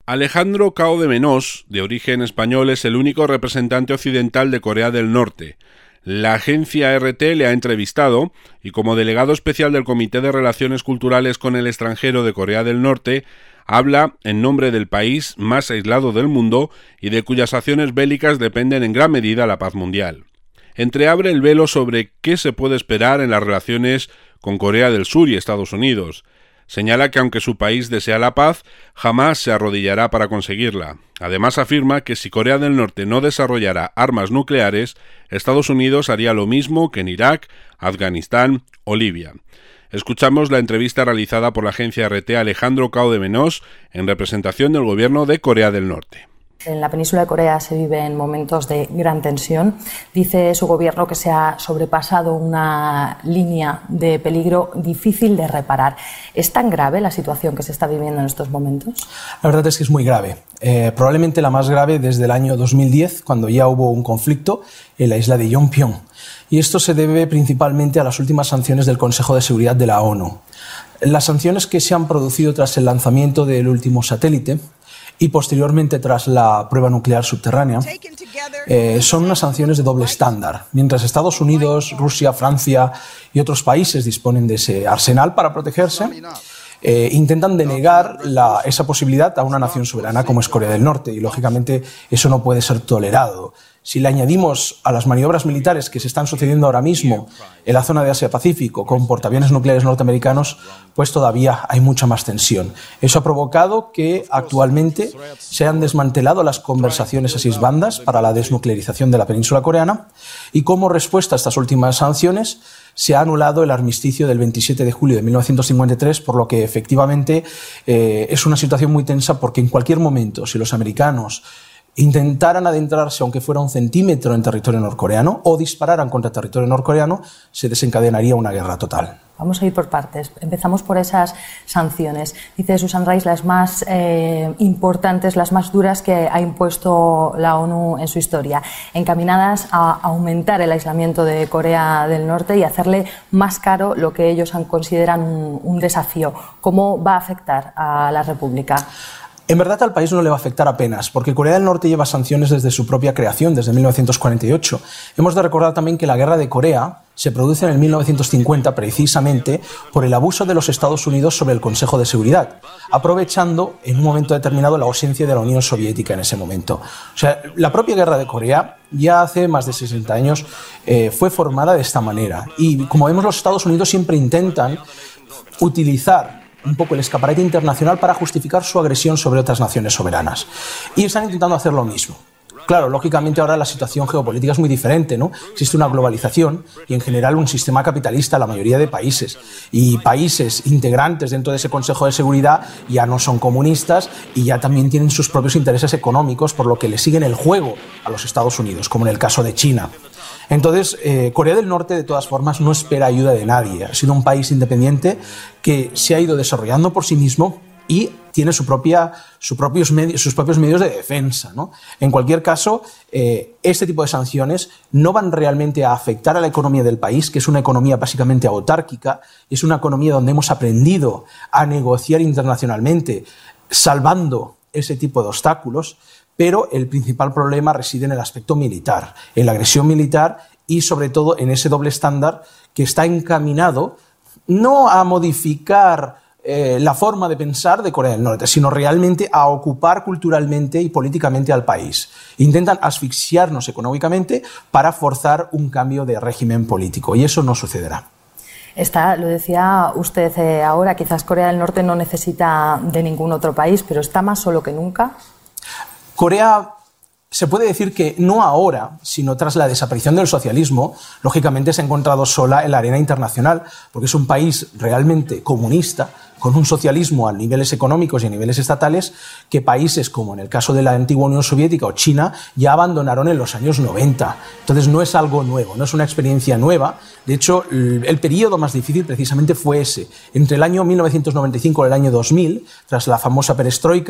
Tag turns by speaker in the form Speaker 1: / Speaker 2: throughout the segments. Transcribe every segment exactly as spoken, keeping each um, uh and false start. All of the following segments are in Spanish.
Speaker 1: Alejandro Cao de Menós, de origen español, es el único representante occidental de Corea del Norte. La agencia R T le ha entrevistado y como delegado especial del Comité de Relaciones Culturales con el Extranjero de Corea del Norte, habla en nombre del país más aislado del mundo y de cuyas acciones bélicas dependen en gran medida la paz mundial. Entreabre el velo sobre qué se puede esperar en las relaciones con Corea del Sur y Estados Unidos. Señala que aunque su país desea la paz, jamás se arrodillará para conseguirla. Además afirma que si Corea del Norte no desarrollara armas nucleares, Estados Unidos haría lo mismo que en Irak, Afganistán o Libia. Escuchamos la entrevista realizada por la agencia R T a Alejandro Cao de Menós en representación del gobierno de Corea del Norte.
Speaker 2: En la península de Corea se viven momentos de gran tensión. Dice su gobierno que se ha sobrepasado una línea de peligro difícil de reparar. ¿Es tan grave la situación que se está viviendo en estos momentos?
Speaker 3: La verdad es que es muy grave. Eh, probablemente la más grave desde el año dos mil diez, cuando ya hubo un conflicto en la isla de Yeonpyeong. Y esto se debe principalmente a las últimas sanciones del Consejo de Seguridad de la ONU. Las sanciones que se han producido tras el lanzamiento del último satélite y posteriormente tras la prueba nuclear subterránea, eh, son unas sanciones de doble estándar. Mientras Estados Unidos, Rusia, Francia y otros países disponen de ese arsenal para protegerse, eh, intentan denegar la, esa posibilidad a una nación soberana como es Corea del Norte, y lógicamente eso no puede ser tolerado. Si le añadimos a las maniobras militares que se están sucediendo ahora mismo en la zona de Asia-Pacífico con portaaviones nucleares norteamericanos, pues todavía hay mucha más tensión. Eso ha provocado que actualmente se han desmantelado las conversaciones a seis bandas para la desnuclearización de la península coreana, y como respuesta a estas últimas sanciones se ha anulado el armisticio del veintisiete de julio de mil novecientos cincuenta y tres, por lo que efectivamente eh, es una situación muy tensa, porque en cualquier momento, si los americanos intentaran adentrarse, aunque fuera un centímetro, en territorio norcoreano o dispararan contra territorio norcoreano, se desencadenaría una guerra total.
Speaker 2: Vamos a ir por partes. Empezamos por esas sanciones. Dice Susan Rice, las más eh, importantes, las más duras que ha impuesto la ONU en su historia, encaminadas a aumentar el aislamiento de Corea del Norte y hacerle más caro lo que ellos consideran un, un desafío. ¿Cómo va a afectar a la República?
Speaker 3: En verdad al país no le va a afectar apenas, porque Corea del Norte lleva sanciones desde su propia creación, desde mil novecientos cuarenta y ocho. Hemos de recordar también que la guerra de Corea se produce en el mil novecientos cincuenta precisamente por el abuso de los Estados Unidos sobre el Consejo de Seguridad, aprovechando en un momento determinado la ausencia de la Unión Soviética en ese momento. O sea, la propia guerra de Corea ya hace más de sesenta años eh, fue formada de esta manera, y como vemos, los Estados Unidos siempre intentan utilizar un poco el escaparate internacional para justificar su agresión sobre otras naciones soberanas. Y están intentando hacer lo mismo. Claro, lógicamente ahora la situación geopolítica es muy diferente, ¿no? Existe una globalización y en general un sistema capitalista en la mayoría de países. Y países integrantes dentro de ese Consejo de Seguridad ya no son comunistas y ya también tienen sus propios intereses económicos, por lo que le siguen el juego a los Estados Unidos, como en el caso de China. Entonces, eh, Corea del Norte, de todas formas, no espera ayuda de nadie. Ha sido un país independiente que se ha ido desarrollando por sí mismo y tiene su propia, su propios medios, sus propios medios de defensa, ¿no? En cualquier caso, eh, este tipo de sanciones no van realmente a afectar a la economía del país, que es una economía básicamente autárquica, es una economía donde hemos aprendido a negociar internacionalmente, salvando ese tipo de obstáculos. Pero el principal problema reside en el aspecto militar, en la agresión militar y sobre todo en ese doble estándar que está encaminado no a modificar eh, la forma de pensar de Corea del Norte, sino realmente a ocupar culturalmente y políticamente al país. Intentan asfixiarnos económicamente para forzar un cambio de régimen político, y eso no sucederá.
Speaker 2: Está, lo decía usted eh, ahora, quizás Corea del Norte no necesita de ningún otro país, pero está más solo que nunca.
Speaker 3: Corea, se puede decir que no ahora, sino tras la desaparición del socialismo, lógicamente se ha encontrado sola en la arena internacional, porque es un país realmente comunista, con un socialismo a niveles económicos y a niveles estatales, que países como en el caso de la antigua Unión Soviética o China ya abandonaron en los años noventa. Entonces no es algo nuevo, no es una experiencia nueva. De hecho, el, el periodo más difícil precisamente fue ese. Entre el año mil novecientos noventa y cinco y el año dos mil, tras la famosa perestroika,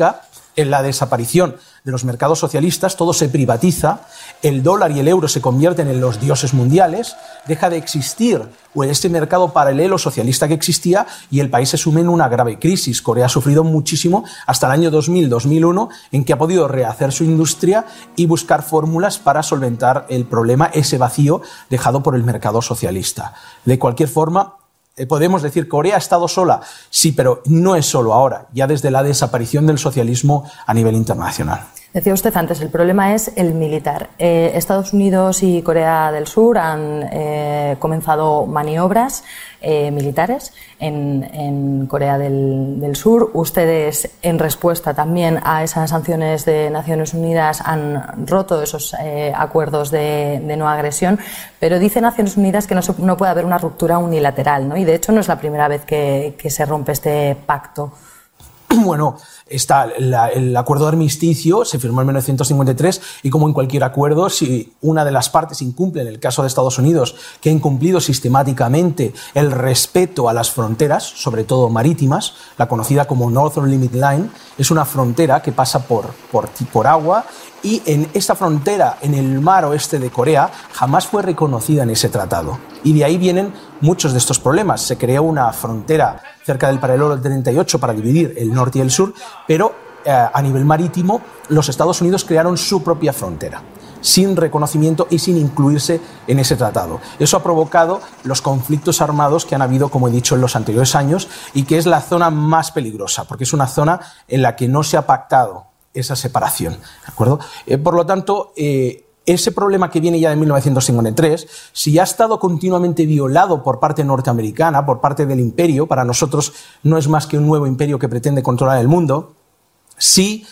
Speaker 3: En la desaparición de los mercados socialistas, todo se privatiza, el dólar y el euro se convierten en los dioses mundiales, deja de existir este mercado paralelo socialista que existía y el país se sume en una grave crisis. Corea ha sufrido muchísimo hasta el año dos mil, dos mil uno, en que ha podido rehacer su industria y buscar fórmulas para solventar el problema, ese vacío dejado por el mercado socialista. De cualquier forma, podemos decir, ¿Corea ha estado sola? Sí, pero no es solo ahora, ya desde la desaparición del socialismo a nivel internacional.
Speaker 2: Decía usted antes, el problema es el militar. Eh, Estados Unidos y Corea del Sur han eh, comenzado maniobras eh, militares en, en Corea del, del Sur. Ustedes, en respuesta también a esas sanciones de Naciones Unidas, han roto esos eh, acuerdos de, de no agresión, pero dice Naciones Unidas que no, se, no puede haber una ruptura unilateral, ¿no? Y de hecho no es la primera vez que, que se rompe este pacto.
Speaker 3: Bueno, está la, el acuerdo de armisticio se firmó en mil novecientos cincuenta y tres y, como en cualquier acuerdo, si una de las partes incumple, en el caso de Estados Unidos, que ha incumplido sistemáticamente el respeto a las fronteras, sobre todo marítimas, la conocida como Northern Limit Line, es una frontera que pasa por, por, por agua, y en esta frontera, en el mar oeste de Corea, jamás fue reconocida en ese tratado. Y de ahí vienen muchos de estos problemas. Se creó una frontera cerca del paralelo del treinta y ocho para dividir el norte y el sur, pero eh, a nivel marítimo los Estados Unidos crearon su propia frontera, sin reconocimiento y sin incluirse en ese tratado. Eso ha provocado los conflictos armados que han habido, como he dicho, en los anteriores años, y que es la zona más peligrosa, porque es una zona en la que no se ha pactado esa separación, ¿de acuerdo? Eh, por lo tanto, eh, ese problema que viene ya de mil novecientos cincuenta y tres, si ha estado continuamente violado por parte norteamericana, por parte del imperio, para nosotros no es más que un nuevo imperio que pretende controlar el mundo, si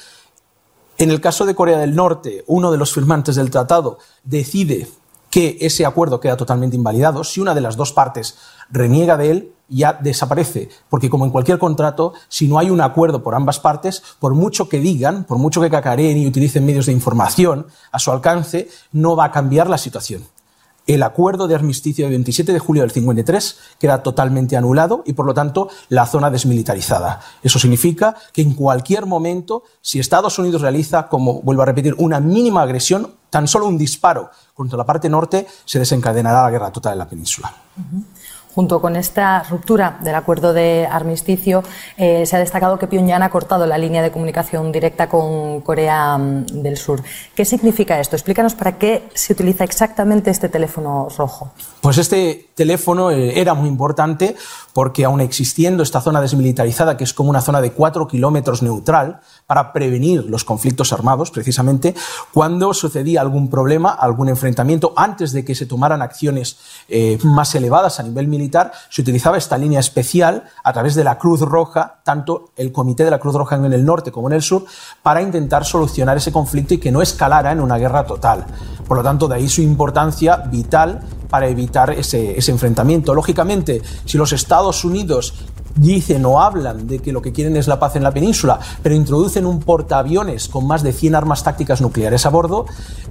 Speaker 3: en el caso de Corea del Norte, uno de los firmantes del tratado decide que ese acuerdo queda totalmente invalidado, si una de las dos partes reniega de él, ya desaparece, porque como en cualquier contrato, si no hay un acuerdo por ambas partes, por mucho que digan, por mucho que cacareen y utilicen medios de información a su alcance, no va a cambiar la situación. El acuerdo de armisticio del veintisiete de julio del cincuenta y tres queda totalmente anulado y, por lo tanto, la zona desmilitarizada. Eso significa que en cualquier momento, si Estados Unidos realiza, como vuelvo a repetir, una mínima agresión, tan solo un disparo contra la parte norte, se desencadenará la guerra total en la península.
Speaker 2: Uh-huh. Junto con esta ruptura del acuerdo de armisticio, eh, se ha destacado que Pyongyang ha cortado la línea de comunicación directa con Corea del Sur. ¿Qué significa esto? Explícanos para qué se utiliza exactamente este teléfono rojo.
Speaker 3: Pues este teléfono eh, era muy importante porque, aun existiendo esta zona desmilitarizada, que es como una zona de cuatro kilómetros neutral, para prevenir los conflictos armados, precisamente, cuando sucedía algún problema, algún enfrentamiento, antes de que se tomaran acciones eh, más elevadas a nivel militar, se utilizaba esta línea especial a través de la Cruz Roja, tanto el Comité de la Cruz Roja en el norte como en el sur, para intentar solucionar ese conflicto y que no escalara en una guerra total. Por lo tanto, de ahí su importancia vital para evitar ese, ese enfrentamiento. Lógicamente, si los Estados Unidos dicen o hablan de que lo que quieren es la paz en la península, pero introducen un portaaviones con más de cien armas tácticas nucleares a bordo,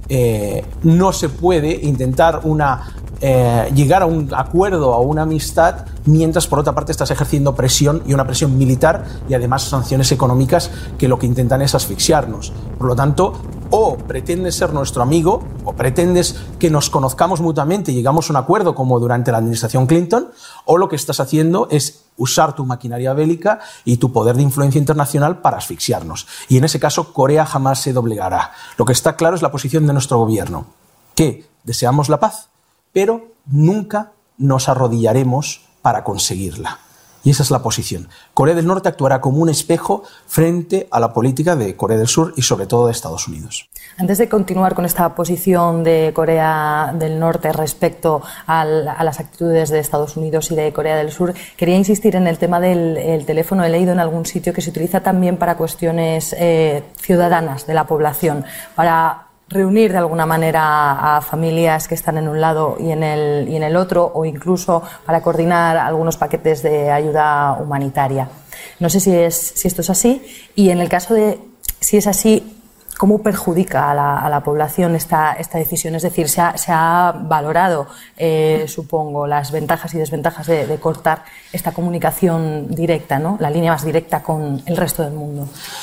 Speaker 3: eh, no se puede intentar una, eh, llegar a un acuerdo, a una amistad, mientras por otra parte estás ejerciendo presión, y una presión militar, y además sanciones económicas que lo que intentan es asfixiarnos. Por lo tanto, o pretendes ser nuestro amigo, o pretendes que nos conozcamos mutuamente y llegamos a un acuerdo como durante la administración Clinton, o lo que estás haciendo es usar tu maquinaria bélica y tu poder de influencia internacional para asfixiarnos. Y en ese caso, Corea jamás se doblegará. Lo que está claro es la posición de nuestro gobierno, que deseamos la paz, pero nunca nos arrodillaremos para conseguirla. Y esa es la posición. Corea del Norte actuará como un espejo frente a la política de Corea del Sur y sobre todo de Estados Unidos.
Speaker 2: Antes de continuar con esta posición de Corea del Norte respecto al, a las actitudes de Estados Unidos y de Corea del Sur, quería insistir en el tema del el teléfono. He leído en algún sitio que se utiliza también para cuestiones eh, ciudadanas de la población, para reunir de alguna manera a familias que están en un lado y en el, y en el otro, o incluso para coordinar algunos paquetes de ayuda humanitaria. No sé si, es, si esto es así, y en el caso de si es así, ¿cómo perjudica a la, a la población esta, esta decisión? Es decir, se ha, se ha valorado, eh, supongo, las ventajas y desventajas de, de cortar esta comunicación directa, ¿no? La línea más directa con el resto del mundo.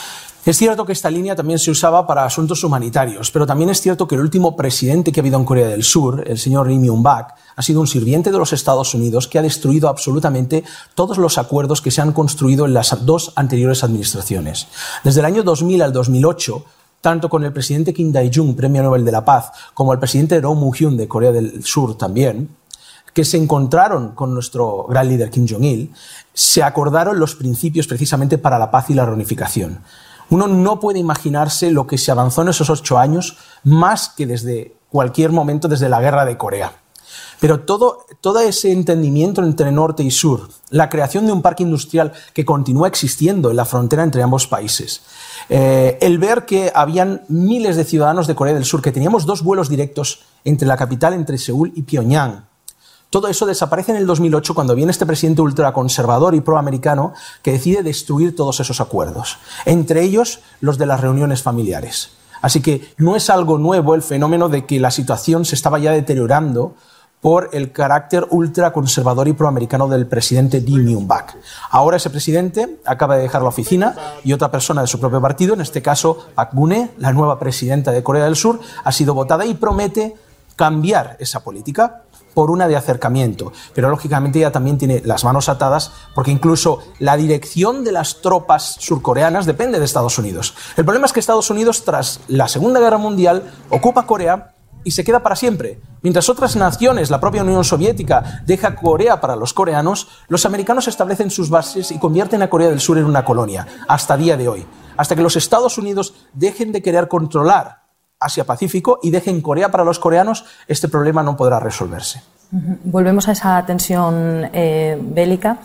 Speaker 3: Es cierto que esta línea también se usaba para asuntos humanitarios, pero también es cierto que el último presidente que ha habido en Corea del Sur, el señor Lee Myung-bak, ha sido un sirviente de los Estados Unidos que ha destruido absolutamente todos los acuerdos que se han construido en las dos anteriores administraciones. Desde el año dos mil al dos mil ocho, tanto con el presidente Kim Dae-jung, Premio Nobel de la Paz, como el presidente Roh Moo-hyun de Corea del Sur también, que se encontraron con nuestro gran líder Kim Jong-il, se acordaron los principios precisamente para la paz y la reunificación. Uno no puede imaginarse lo que se avanzó en esos ocho años más que desde cualquier momento desde la guerra de Corea. Pero todo, todo ese entendimiento entre norte y sur, la creación de un parque industrial que continúa existiendo en la frontera entre ambos países, eh, el ver que habían miles de ciudadanos de Corea del Sur, que teníamos dos vuelos directos entre la capital, entre Seúl y Pyongyang, todo eso desaparece en el dos mil ocho cuando viene este presidente ultraconservador y proamericano que decide destruir todos esos acuerdos, entre ellos los de las reuniones familiares. Así que no es algo nuevo el fenómeno de que la situación se estaba ya deteriorando por el carácter ultraconservador y proamericano del presidente Lee Myung-bak. Ahora ese presidente acaba de dejar la oficina y otra persona de su propio partido, en este caso Park Geun-hye, la nueva presidenta de Corea del Sur, ha sido votada y promete cambiar esa política por una de acercamiento, pero lógicamente ella también tiene las manos atadas porque incluso la dirección de las tropas surcoreanas depende de Estados Unidos. El problema es que Estados Unidos, tras la Segunda Guerra Mundial, ocupa Corea y se queda para siempre. Mientras otras naciones, la propia Unión Soviética, deja Corea para los coreanos, los americanos establecen sus bases y convierten a Corea del Sur en una colonia, hasta día de hoy, hasta que los Estados Unidos dejen de querer controlar Asia-Pacífico y dejen Corea para los coreanos, este problema no podrá resolverse.
Speaker 2: Volvemos a esa tensión eh, bélica.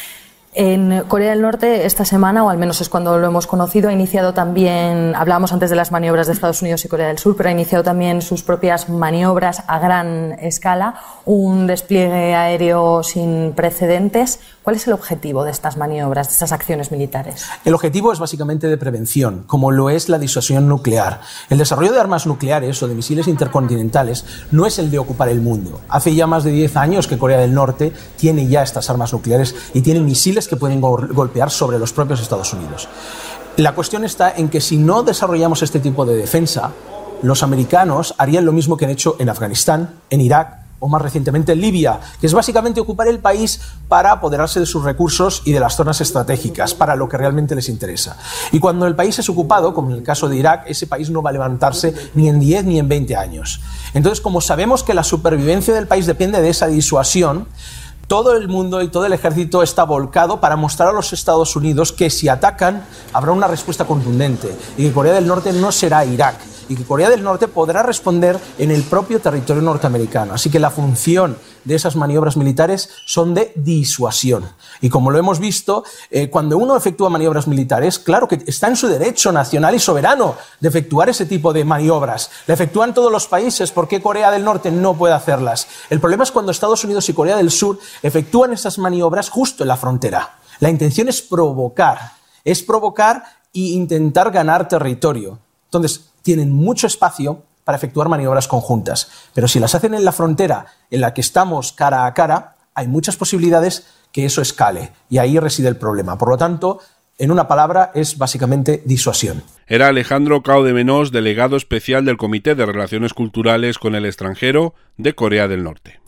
Speaker 2: En Corea del Norte esta semana, o al menos es cuando lo hemos conocido, ha iniciado también, hablábamos antes de las maniobras de Estados Unidos y Corea del Sur, pero ha iniciado también sus propias maniobras a gran escala, un despliegue aéreo sin precedentes. ¿Cuál es el objetivo de estas maniobras, de estas acciones militares?
Speaker 3: El objetivo es básicamente de prevención, como lo es la disuasión nuclear. El desarrollo de armas nucleares o de misiles intercontinentales no es el de ocupar el mundo. Hace ya más de diez años que Corea del Norte tiene ya estas armas nucleares y tiene misiles que pueden go- golpear sobre los propios Estados Unidos. La cuestión está en que si no desarrollamos este tipo de defensa, los americanos harían lo mismo que han hecho en Afganistán, en Irak o más recientemente en Libia, que es básicamente ocupar el país para apoderarse de sus recursos y de las zonas estratégicas, para lo que realmente les interesa. Y cuando el país es ocupado, como en el caso de Irak, ese país no va a levantarse ni en diez ni en veinte años. Entonces, como sabemos que la supervivencia del país depende de esa disuasión, todo el mundo y todo el ejército está volcado para mostrar a los Estados Unidos que si atacan habrá una respuesta contundente y que Corea del Norte no será Irak y que Corea del Norte podrá responder en el propio territorio norteamericano. Así que la función de esas maniobras militares son de disuasión. Y como lo hemos visto, eh, cuando uno efectúa maniobras militares, claro que está en su derecho nacional y soberano de efectuar ese tipo de maniobras. La efectúan todos los países, ¿por qué Corea del Norte no puede hacerlas? El problema es cuando Estados Unidos y Corea del Sur efectúan esas maniobras justo en la frontera. La intención es provocar, es provocar e intentar ganar territorio. Entonces, tienen mucho espacio para efectuar maniobras conjuntas, pero si las hacen en la frontera en la que estamos cara a cara, hay muchas posibilidades que eso escale, y ahí reside el problema. Por lo tanto, en una palabra, es básicamente disuasión.
Speaker 1: Era Alejandro Cao de Menós, delegado especial del Comité de Relaciones Culturales con el Extranjero de Corea del Norte.